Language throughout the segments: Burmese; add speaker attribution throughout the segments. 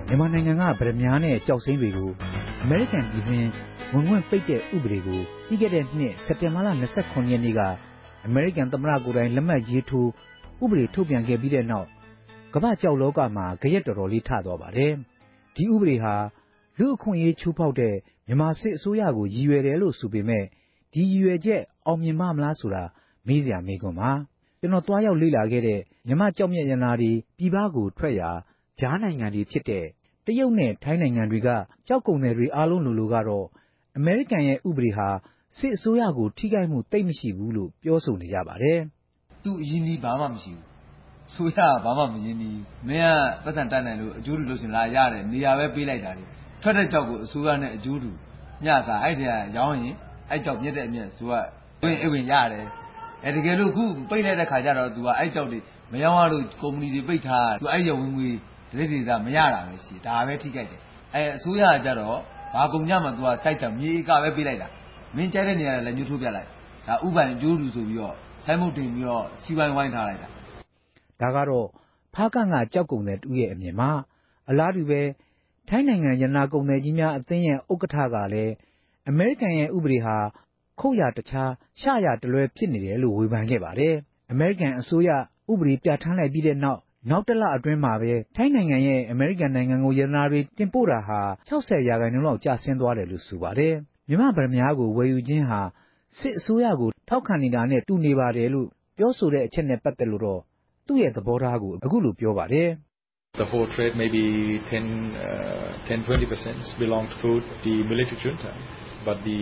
Speaker 1: မြန်မာနိုင်ငံကဗရမ ्यां နဲ့ကြောက်စိမ့်တွေကိုအမေရိကန်ပြည်တွင်းဝင်ခွင့်ပိတ်တဲ့ဥပဒေကိုပြီးခဲ့တဲ့နှစ်စက်တင်ဘာလ29ရက်နေ့ကအမေရိကန်သမ္မတကိုယ်တိုင်လက်မှတ်ရေးထိုးဥပဒေထုတ်ပြန်ခဲ့ပြီးတဲ့နောက်ကမ္ဘာကြောက်လောကမှာကြရက်တော်တော်လေးထသွားပါတယ်။ဒီဥပဒေဟာလူအခွင့်အရေးချိုးဖောက်တဲ့မြန်မာစစ်အစိုးရကိုရည်ရွယ်တယ်လို့ဆိုပေမဲ့ဒီရည်ရွယ်ချက်အောင်မြင်မလားဆိုတာမေးစရာမေးခွန်းပါ။ကျွန်တော်တွားရောက်လေ့လာခဲ့တဲ့မြန်မာကြောက်မြတ်ရနာတွေပြည်ပကိုထွက်ရာကြားနိုင်ငံတွေဖြစ်တဲ့တရုတ်နဲ့ထိုင်းနိုင်ငံတွေကကြောက်ကုန်တွေအားလုံးလိုကတော့အမေရိကန်ရဲ့ဥပဒေဟာစစ်အစိုးရကိုထိခိုက်မှုတိတ်မရှိဘူးလို့ပြောဆိုနေကြပါတယ်
Speaker 2: ။သူအရင်ကြီးဘာမှမရှိဘူး။ဆိုရဘာမှမရင်းဘူး။မင်းကပတ်စံတတ်နိုင်လို့အကျိုးတူလို့ရှင်လာရတယ်နေရာပဲပေးလိုက်တာလေ။ထွက်တဲ့ကြောက်ကိုအစိုးရနဲ့အကျိုးတူညတာအဲ့တည်းရောင်းရင်အဲ့ကြောက်မြက်တဲ့အမြက်ဆိုကဝင်ရတယ်။တကယ်လို့ခုပိတ်လိုက်တဲ့ခါကျတော့သူကအဲ့ကြောက်တွေမရောင်းရလို့ကုမ္ပဏီတွေပိတ်ထားသူအဲ့ရဝင်ငွေဒိဋ္ဌိသားမရတာပဲရှိဒါပဲထိခိုက်တယ်အစိုးရကကြတော့ဘာကုန်ကြမှာသူကစိုက်ချံမြေကပဲပေးလိုက်တာမင်းကြိုက်တဲ့နေရာလည်းညှို့ထိုးပြလိုက်ဒါဥပိုင်အကျိုးတူဆိုပြီးတော့ဆိုင်းမုတ်တင်ပြီးတော့စီဝိုင်းဝိုင်းထားလိုက်တာ
Speaker 1: ဒါကတော့ဖားကန့်ကကြောက်ကုန်တဲ့တူရဲ့အမြင်မှာအလားတူပဲထိုင်းနိုင်ငံရနာကုန်တဲ့ကြီးများအသင်းရဲ့ဥက္ကဋ္ဌကလည်းအမေရိကန်ရဲ့ဥပဒေဟာခုတ်ရတခြားရှရတလွဲဖြစ်နေတယ်လို့ဝေဖန်ခဲ့ပါတယ်အမေရိကန်အစိုးရဥပဒေပြဋ္ဌာန်းလိုက်ပြီးတဲ့နောက်တစ်လအတွင်းမှာပဲထိုင်းနိုင်ငံရဲ့အမေရိကန်နိုင်ငံကိုရတနာတွေတင်ပို့တာဟာ60%လောက်ကျဆင်းသွားတယ်လို့ဆိုပါတယ်မြန်မာဗရမ ्यां ကိုဝယ်ယူခြင်းဟာစစ်အစိုးရကိုထောက်ခံနေတာနဲ့တူနေပါတယ်လို့ပြောဆိုတဲ့အချက်နဲ့ပတ်သက်လို့တော့သူ့ရဲ့သဘောထားကိုအခုလိုပြောပါတယ်
Speaker 3: The whole trade maybe 10-20% belong to the military junta but the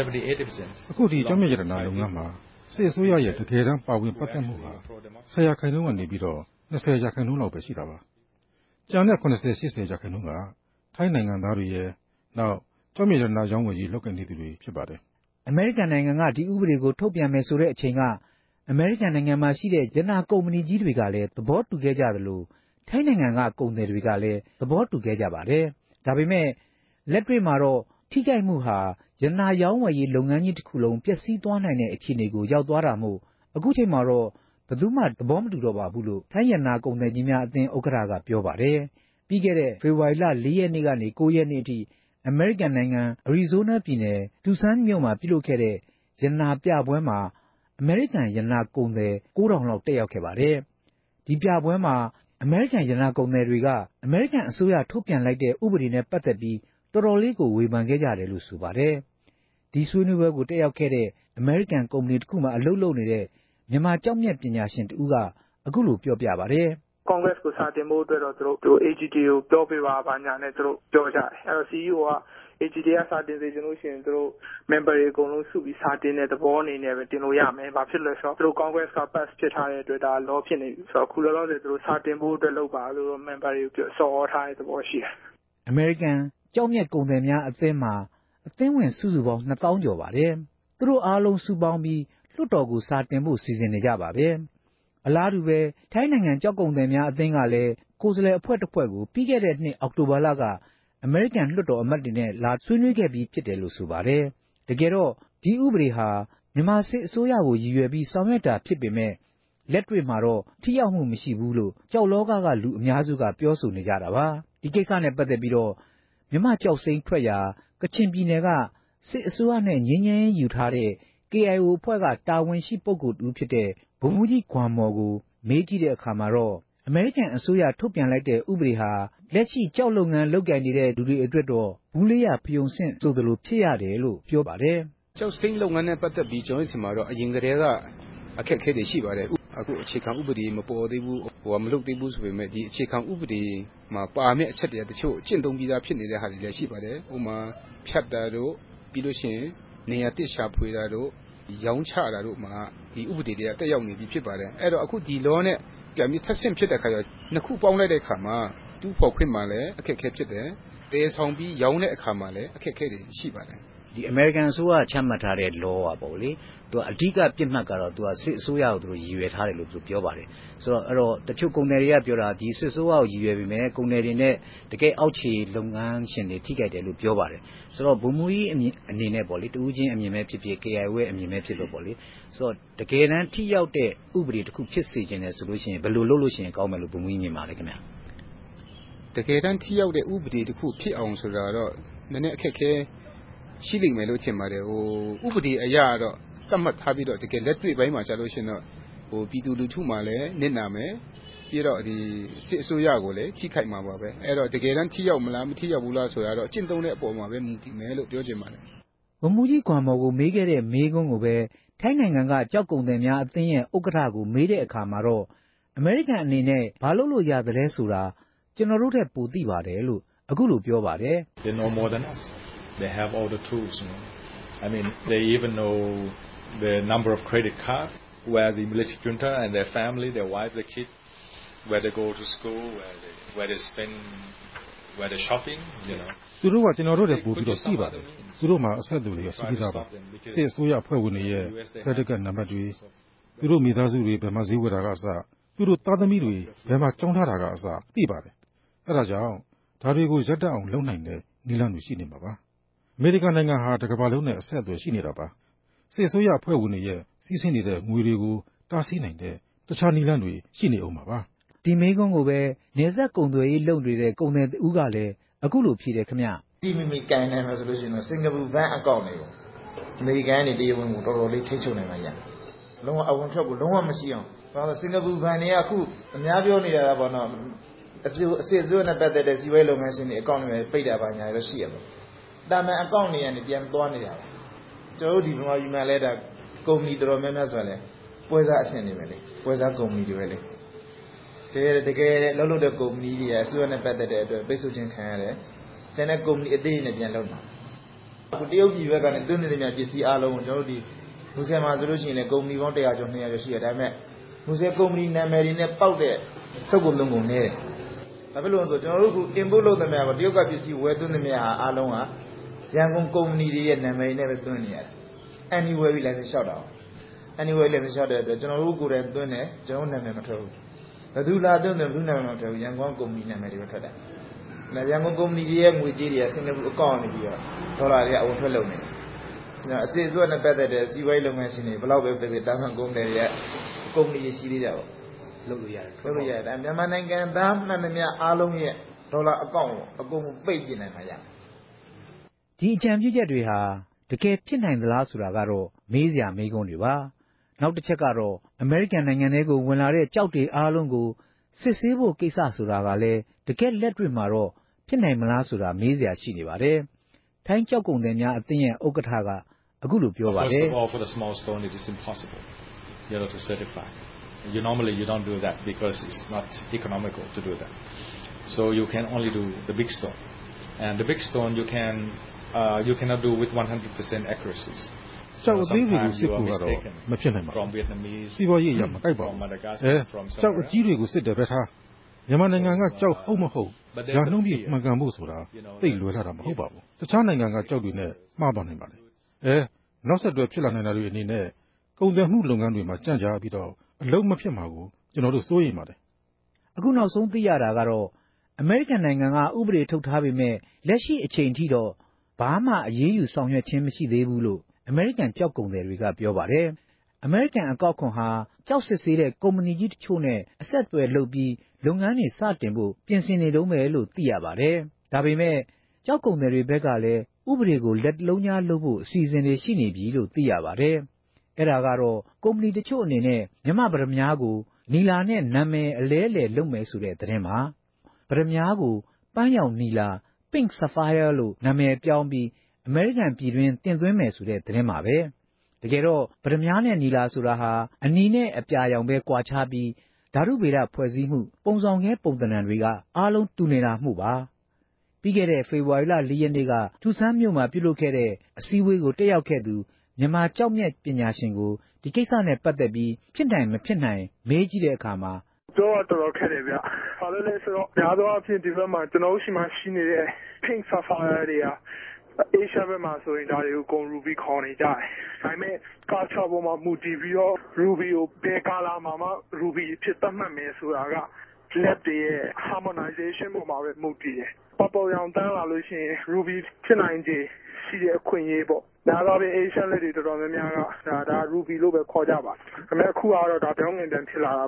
Speaker 3: 70-80%
Speaker 4: အခုဒီကြောင့်မြရတနာလုပ်ငန်းမှာစစ်အစိုးရရဲ့တကယ်တမ်းပါဝင်ပတ်သက်မှုဟာ10%ကနေပြီးတော့20%လောက်ပဲရှိတာပါကျန်တဲ့80-80%ကထိုင်းနိုင်ငံသားတွေရဲ့နောက်ကြောင့်မြရတနာရောင်းဝယ်ရေးလုပ်ကိုင်နေသူတွေဖြစ်ပါတယ်
Speaker 1: အမေရိကန်နိုင်ငံကဒီဥပဒေကိုထုတ်ပြန်မယ်ဆိုတဲ့အချိန်ကအမေရိကန်နိုင်ငံမှာရှိတဲ့ရတနာကုမ္ပဏီကြီးတွေကလည်းသဘောတူခဲ့ကြသလိုထိုင်းနိုင်ငံကကုန်သည်တွေကလည်းသဘောတူခဲ့ကြပါတယ်ဒါပေမဲ့လက်တွေ့မှာတော့ထိခိုက်မှုဟာရတနာရောင်းဝယ်ရေးလုပ်ငန်းကြီးတစ်ခုလုံးပျက်စီးသွားနိုင်တဲ့အခြေအနေကိုရောက်သွားတာမို့အခုချိန်မှာတော့ဘယ်သူမှသဘောမတူတော့ပါဘူးလို့ထိုင်းရတနာကုန်သည်ကြီးများအသင်းဥက္ကဋ္ဌကပြောပါတယ်ပြီးခဲ့တဲ့ဖေဖော်ဝါရီလ4ရက်နေ့ကနေ9ရက်နေ့အထိအမေရိကန်နိုင်ငံအရီဇိုးနားပြည်နယ်တူဆန်မြို့မှာပြုလုပ်ခဲ့တဲ့ရတနာပြပွဲမှာအမေရိကန်ရတနာကုန်သည်9000လောက်တက်ရောက်ခဲ့ပါတယ်ဒီပြပွဲမှာအမေရိကန်ရတနာကုန်သည်တွေကအမေရိကန်အစိုးရထုတ်ပြန်လိုက်တဲ့ဥပဒေနဲ့ပတ်သက်ပြီးတော်တော်လေးကိုဝေဖန်ခဲ့ကြတယ်လို့ဆိုပါတယ်ဒီဆွေးနွေးပွဲကိုတက်ရောက်ခဲ့တဲ့အမေရိကန်ကုမ္ပဏီတစ်ခုမှအလုပ်လုပ်နေတဲ့မြန်မာကြောက်မြတ်ပညာရှင်တူကအခုလိုပြောပြပါတယ်
Speaker 5: ကွန်ဂရက်ကိုစာတင်ဖို့အတွက်တော့သူတို့ AGT ကိုပြောပေးပါဘာညာနဲ့သူတို့ပြောကြတယ်အဲ့တော့ CEO က AGT ကစာတင်စေချင်လို့ရှိရင်သူတို့ member တွေအကုန်လုံးစုပြီးစာတင်တဲ့သဘောအနေနဲ့ပဲတင်လို့ရမယ်ဘာဖြစ်လဲဆိုတော့သူတို့ Congress က pass ဖြစ်ထားတဲ့အတွက်ဒါ law ဖြစ်နေပြီဆိုတော့ခုလောလောဆယ်သူတို့စာတင်ဖို့အတွက်လုပ်ပါလို့ member တွေကိုဆော်ဩထားတဲ့သဘောရှိတယ်
Speaker 1: အမေရိကန်ကြောက်မြတ်ကုန်သည်များအသင်းမှာအသင်းဝင်စုစုပေါင်း2000ကျော်ပါတယ်သူတို့အားလုံးစုပေါင်းပြီးလွှတ်တော်ကိုစာတင်ဖို့စီစဉ်နေကြပါပဲအလားတူပဲထိုင်းနိုင်ငံကြောက်ကုန်သည်များအသင်းကလည်းကိုယ်စားလှယ်အဖွဲ့တစ်ဖွဲ့ကိုပြီးခဲ့တဲ့နှစ်အောက်တိုဘာလကအမေရိကန်လွှတ်တော်အမတ်တွေနဲ့လာဆွေးနွေးခဲ့ပြီးဖြစ်တယ်လို့ဆိုပါတယ်တကယ်တော့ဒီဥပဒေဟာမြန်မာစစ်အစိုးရကိုရည်ရွယ်ပြီးဆောင်ရွက်တာဖြစ်ပေမဲ့လက်တွေ့မှာတော့ထိရောက်မှုမရှိဘူးလို့ကြောက်လောကလူအများစုကပြောဆိုနေကြတာပါဒီကိစ္စနဲ့ပတ်သက်ပြီးတော့မြန်မာကြောက်စိမ့်ထွက်ရာကချင်ပြည်နယ်ကစစ်အစိုးရနဲ့ငြင်းငြင်းယူထားတဲ့ KIO အဖွဲ့ကတာဝန်ရှိပုဂ္ဂိုလ်တူဖြစ်တဲ့ဗိုလ်မှူးကြီးဂွမ်မော်ကိုမေးကြည့်တဲ့အခါမှာတော့အမေရိကန်အစိုးရထုတ်ပြန်လိုက်တဲ့ဥပဒေဟာလက်ရှိကြောက်လုပ်ငန်းလုပ်ကိုင်နေတဲ့လူတွေအတွက်တော့ဘူးလေးရဖျုံဆင့်ဆိုသလိုဖြစ်ရတယ်လို့ပြောပါတယ်
Speaker 6: ကြောက်စိမ့်လုပ်ငန်းနဲ့ပတ်သက်ပြီးကျွန်တော်စီမှာတော့အရင်ကတည်းကအခက်အခဲတွေရှိပါတယ်အခုအခြေခံဥပဒေမပေါ်သေးဘူးမလုပ်သေးဘူးဆိုပေမဲ့ဒီအခြေခံဥပဒေမှာပါမယ့်အချက်တွေတချို့ကျင့်သုံးပြီးသားဖြစ်နေတဲ့ဟာတွေလည်းရှိပါတယ်ဥပမာဖြတ်တာတို့ပြီးလို့ရှိရင်နေရာတစ်ရှာဖွေတာတို့ရောင်းချတာတို့မှာဒီဥပဒေတွေကတက်ရောက်နေပြီဖြစ်ပါတယ်အဲ့တော့အခုဒီ law နဲ့ပြန်ပြီးထပ်ဆင့်ဖြစ်တဲ့ခါကျနှစ်ခုပေါင်းလိုက်တဲ့ခါမှာတူးဖော်ခွင့်မှာလည်းအခက်အခဲဖြစ်တယ်တဲဆောင်ပြီးရောင်းတဲ့အခါမှာလည်းအခက်အခဲတွေရှိပါတယ်
Speaker 1: ဒီအမေရိကန်အစိုးရချမှတ်ထားတဲ့ law อ่ะပေါ့လေသူကအဓိကပြစ်မှတ်ကတော့သူကစစ်အစိုးရကိုသူတို့ရည်ရွယ်ထားတယ်လို့သူပြောပါတယ်ဆိုတော့အဲ့တော့တချို့ကုန်သည်တွေကပြောတာဒီစစ်အစိုးရကိုရည်ရွယ်ပြီးမဲ့ကုန်သည်တွေနဲ့တကယ်အောက်ခြေလုပ်ငန်းရှင်တွေထိခိုက်တယ်လို့ပြောပါတယ်ဆိုတော့ဗိုလ်မှူးကြီးအနေနဲ့ပေါ့လေတူးချင်းအမြင်ပဲဖြစ်ဖြစ် KIO ရဲ့အမြင်ပဲဖြစ်လို့ပေါ့လေဆိုတော့တကယ်တမ်းထိရောက်တဲ့ဥပဒေတစ်ခုဖြစ်စေချင်တယ်ဆိုလို့ရှိရင်ဘယ်လိုလုပ်လို့ရှိရင်ကောင်းမယ်လို့ဗိုလ်မှူးကြီးမြင်ပါလဲခင်ဗျာ
Speaker 6: တကယ်တမ်းထိရောက်တဲ့ဥပဒေတစ်ခုဖြစ်အောင်ဆိုတာတော့နည်းနည်းအခက်ခဲရှိလိမ့်မယ်လို့ထင်ပါတယ်ဥပဒေအရတော့သတ်မှတ်ထားပြီးတော့တကယ်လက်တွေ့ပိုင်းမှာကြာလို့ရှိရင်တော့ပြည်သူလူထုမှလည်းနစ်နာမယ်ပြီးတော့ဒီစစ်အစိုးရကိုလည်းထိခိုက်မှာပါပဲအဲ့တော့တကယ်တမ်းထိရောက်မလားမထိရောက်ဘူးလားဆိုတာတော့အကျင့်သုံးတဲ့အပေါ်မှာပဲမူတည်မယ်လို့ပြောချင်ပါတယ်
Speaker 1: ဗိုလ်မှူးကြီးဂွမ်မော်ကိုမေးခဲ့တဲ့မေးခွန်းကိုပဲထိုင်းနိုင်ငံကကြောက်ကုန်သည်များအသင်းရဲ့ဥက္ကဋ္ဌကိုမေးတဲ့အခါမှာတော့အမေရိကန်အနေနဲ့ဘာလုပ်လို့ရသလဲဆိုတာကျွန်တော်တို့ထက်ပိုသိပါတယ်လို့အခုလိုပြောပါတယ်
Speaker 3: They know more than us. They have all the tools, I mean, they even know the number of credit cards where the military junta and their family, their wife, their kids, where they go to school, where they spend, where they're shopping,
Speaker 4: သူတို့ကကျွန်တော်တို့တွေပို့ပြီးတော့သိပါတယ်သူတို့မှာအဆက်အသွယ်တွေရှိပြီးသားပါစစ်အစိုးရအဖွဲ့ဝင်တွေရဲ့ credit card နံပါတ်တွေသူတို့မိသားစုတွေဘယ်မှာဈေးဝယ်တာကအစသူတို့သားသမီးတွေဘယ်မှာကျောင်းထားတာကအစသိပါတယ်အဲ့ဒါကြောင့်ဒါတွေကိုရပ်တန့်အောင်လုပ်နိုင်တဲ့နည်းလမ်းတွေရှိနေမှာပါအမေရိကန်နိုင်ငံဟာတစ်ကမ္ဘာလုံးနဲ့အဆက်အသွယ်ရှိနေတာပါစစ်အစိုးရအဖွဲ့ဝင်တွေရဲ့စီးဆင်းနေတဲ့ငွေတွေကိုတားဆီးနိုင်တဲ့တခြားနည်းလမ်းတွေရှိနေအောင်ပါပါ
Speaker 1: ဒီမေးခွန်းကိုပဲနေဆက်ကုံသွေးရေးလုပ်နေတဲ့ကုံသည်ဦးကလည်းအခုလိုဖြေတယ်ခင်ဗျ
Speaker 7: ဒီမိကန်နိုင်မှာဆိုလို့ရှိရင်စင်ကာပူဘဏ်အကောင့်တွေကိုအမေရိကန်ကနေတရားဝင်ကိုတော်တော်လေးထိချုပ်နိုင်မှာရလုံးဝအဝင်ထွက်ကိုလုံးဝမရှိအောင်ဘာလို့စင်ကာပူဘဏ်တွေကအခုအများပြောနေတာပေါ့နော်အစစ်အစိုးရနဲ့ပတ်သက်တဲ့စီးပွားရေးလုပ်ငန်းရှင်တွေအကောင့်တွေပိတ်တာပါညာရတော့ရှိရပါတာမန်အကောင့်တွေကနေပြန်သွားနေတာပါကျွန်တော်တို့ဒီဗမာပြည်မှာလဲဒါကုမ္ပဏီတော်တော်များများဆိုလဲပွဲစားအဆင့်တွေပဲလေပွဲစားကုမ္ပဏီတွေပဲလေတကယ်လှုပ်တဲ့ကုမ္ပဏီတွေအစိုးရနဲ့ပတ်သက်တဲ့အတွက်ပိတ်ဆို့ခြင်းခံရတယ်ကျန်တဲ့ကုမ္ပဏီအသေးနဲ့ပြန်လုပ်မှာအခုတရုတ်ပြည်ဘက်ကနေသွင်းနေတဲ့များပစ္စည်းအားလုံးကိုကျွန်တော်တို့ဒီမူဆယ်မှာဆိုလို့ရှိရင်လည်းကုမ္ပဏီပေါင်း100ကျော်200ကျော်ရှိတယ်ဒါပေမဲ့မူဆယ်ကုမ္ပဏီနာမည်တွေနဲ့ပေါက်တဲ့ထုတ်ကုန်လုံးကုန်နေတယ်ဒါဖြစ်လို့ဆိုကျွန်တော်တို့က import လုပ်တဲ့များကတရုတ်ကပစ္စည်းဝယ်သွင်းတဲ့များအားလုံးကရန်ကုန်ကုမ္ပဏီတွေရဲ့နာမည်နဲ့ပဲသွင်းနေရတယ် anywhere ပြီး license လျှောက်တာ anywhere license လျှောက်တဲ့အတွက်ကျွန်တော်တို့ကိုယ်တိုင်သွင်းတယ်ကျွန်တော်နာမည်မထွက်ဘူးဘယ်သူလာသွင်းတယ်ဘယ်သူနာမည်မထွက်ဘူးရန်ကုန်ကုမ္ပဏီနာမည်တွေပဲထွက်တယ်ရန်ကုန်ကုမ္ပဏီတွေရဲ့ငွေကြေးတွေကစင်ကာပူအကောင့်နေပြီးတော့ဒေါ်လာတွေကအဝင်ထွက်လုပ်နေတယ်အစစ်အစိုးရနဲ့ပတ်သက်တဲ့စီးပွားရေးလုပ်ငန်းရှင်တွေဘယ်လောက်ပဲဖြစ်ဖြစ်တာမန်ကုမ္ပဏီတွေရဲ့ကုမ္ပဏီတွေရှိသေးတယ်ပေါ့လုပ်လို့ရတယ်ဒါမြန်မာနိုင်ငံသားမှန်သမျှအားလုံးရဲ့ဒေါ်လာအကောင့်ကိုအကုန်ပိတ်ပြနိုင်မှာရ
Speaker 1: ဒီအကြံပြုချက်တွေဟာတကယ်ဖြစ်နိုင်သလားဆိုတာကတော့မေးစရာမေးခွန်းတွေပါနောက်တစ်ချက်ကတော့အမေရိကန်နိုင်ငံထဲကိုဝင်လာတဲ့ကြောက်တွေအားလုံးကိုစစ်ဆေးဖို့ကိစ္စဆိုတာကလည်းတကယ်လက်တွေ့မှာတော့ဖြစ်နိုင်မလားဆိုတာမေးစရာရှိနေပါတယ်ထိုင်းကြောက်ကုန်သည်များအသင်းရဲ့ဥက္ကဋ္ဌကအခုလိုပြောပါတယ်
Speaker 3: First of all, for the small stone, it is impossible, to certify. Normally you don't do that because it's not economical to do that. So you can only do the big stone, and the big stone you cannot do with 100% accuracies.
Speaker 4: ကြောက်အသေးတွေကိုစစ်ဖို့ကတော့မဖြစ်နိုင်ပါဘူးစီးပွားရေးရမကိုက်ပါဘူးကြောက်အကြီးတွေကိုစစ်တယ်ပဲထားမြန်မာနိုင်ငံကကြောက်ဟုတ်မဟုတ်ရာနှုန်းပြည့်မှန်ကန်ဖို့ဆိုတာသိလွယ်လာတာမဟုတ်ပါဘူးတခြားနိုင်ငံကကြောက်တွေနဲ့မှားပါနိုင်ပါတယ်နောက်ဆက်တွဲဖြစ်လာနိုင်တာတွေအနေနဲ့ကုန်သွယ်မှုလုပ်ငန်းတွေမှာကြန့်ကြာပြီးတော့အလုံးမဖြစ်မှာကိုကျွန်တော်တို့စိုးရိမ်ပါတယ်
Speaker 1: အခုနောက်ဆုံးသိရတာကတော့အမေရိကန်နိုင်ငံကဥပဒေထုတ်ထားပေမဲ့လက်ရှိအချိန်ထိတော့ဘာမှအရေးယူဆောင်ရွက်ခြင်းမရှိသေးဘူးလို့အမေရိကန်ကြောက်ကုန်သည်တွေကပြောပါတယ်အမေရိကန်အကောက်ခွန်ဟာကြောက်စစ်ဆေးတဲ့ကုမ္ပဏီကြီးတချို့နဲ့အဆက်အသွယ်လုပ်ပြီးလုပ်ငန်းတွေစတင်ဖို့ပြင်ဆင်နေတုန်းပဲလို့သိရပါတယ်ဒါပေမဲ့ကြောက်ကုန်သည်တွေဘက်ကလည်းဥပဒေကိုလက်လုံးကြားလုပ်ဖို့အစီအစဉ်တွေရှိနေပြီလို့သိရပါတယ်အဲ့ဒါကတော့ကုမ္ပဏီတချို့အနေနဲ့မြမပရမ ्या ကိုနီလာနဲ့နာမည်အလဲလှယ်လုပ်မယ်ဆိုတဲ့သတင်းပါပရမ ्या ကိုပန်းရောင်နီလာ Pink Sapphire လို့နာမည်ပြောင်းပြီးအမေရိကန်ပြည်တွင်းတင်သွင်းမယ်ဆိုတဲ့သတင်းပါပဲတကယ်တော့ပရမ ्या နဲ့နီလာဆိုတာဟာအနီနဲ့အပြာရောင်ပဲကွာခြားပြီးဓာတုဗေဒဖွဲ့စည်းမှုပုံဆောင်ခဲပုံသဏ္ဍာန်တွေကအားလုံးတူနေတာမှုပါပြီးခဲ့တဲ့ဖေဖော်ဝါရီလ4ရက်နေ့ကထူဆန်းမြို့မှာပြုလုပ်ခဲ့တဲ့အစည်းအဝေးကိုတက်ရောက်ခဲ့သူမြန်မာကြောက်မြတ်ပညာရှင်ကိုဒီကိစ္စနဲ့ပတ်သက်ပြီးဖြစ်နိုင်မဖြစ်နိုင်မေးကြည့်တဲ့အခါမှာ
Speaker 5: တော့တော်တော်ခက်တယ်ဗျ။ဘာလို့လဲဆိုတော့များသောအားဖြင့်ဒီဘက်မှာကျွန်တော်ရှိမှရှိနေတဲ့ Pink Sapphire တွေကAsia ဘက်မှာဆိုရင်ဒါတွေကိုကုန် Ruby ခေါ်နေကြတယ်။ဒါပေမဲ့ culture ပေါ်မှာမူတည်ပြီးတော့ Ruby ကိုဘယ် color မှာမှ Ruby ဖြစ်သတ်မှတ်မယ်ဆိုတာက lab တွေရဲ့ harmonization ပေါ်မှာပဲမူတည်တယ်။ Purple ရောင်တန်းလာလို့ရှိရင် Ruby ဖြစ်နိုင်ခြေရှိတဲ့အခွင့်အရေးပေါ့။ဒါတော့ Asian လက်တွေတော်တော်များများကဒါ Ruby လို့ပဲခေါ်ကြပါ။ဒါပေမဲ့အခုကတော့ဒါပြောင်းပြန်ဖြစ်လာတာပေါ့။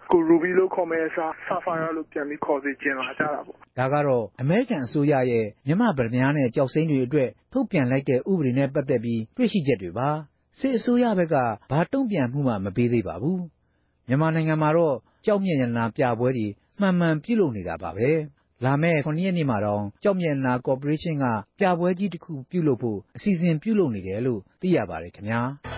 Speaker 5: ကို Ruby လို့ခေါ်မဲ့စာ Sapphire လို့ပြန်ပြီးခေါ်စေချင်လာကြတာပေါ့
Speaker 1: ဒါကတော့အမေရိကန်အစိုးရရဲ့မြန်မာဗမာနဲ့ကြောက်စိမ့်တွေအတွက်ထုတ်ပြန်လိုက်တဲ့ဥပဒေနဲ့ပတ်သက်ပြီးတွေ့ရှိချက်တွေပါစစ်အစိုးရဘက်ကဘာတုံ့ပြန်မှုမှမပေးသေးပါဘူးမြန်မာနိုင်ငံမှာတော့ကြောက်မြက်ရတနာပြပွဲတွေမှန်မှန်ပြုလုပ်နေတာပါပဲလာမယ့်9 ရက်နေ့မှာတော့ကြောက်မြက်ရတနာကော်ပိုရေးရှင်းကပြပွဲကြီးတစ်ခုပြုလုပ်ဖို့အစီအစဉ်ပြုလုပ်နေတယ်လို့သိရပါတယ်ခင်ဗျာ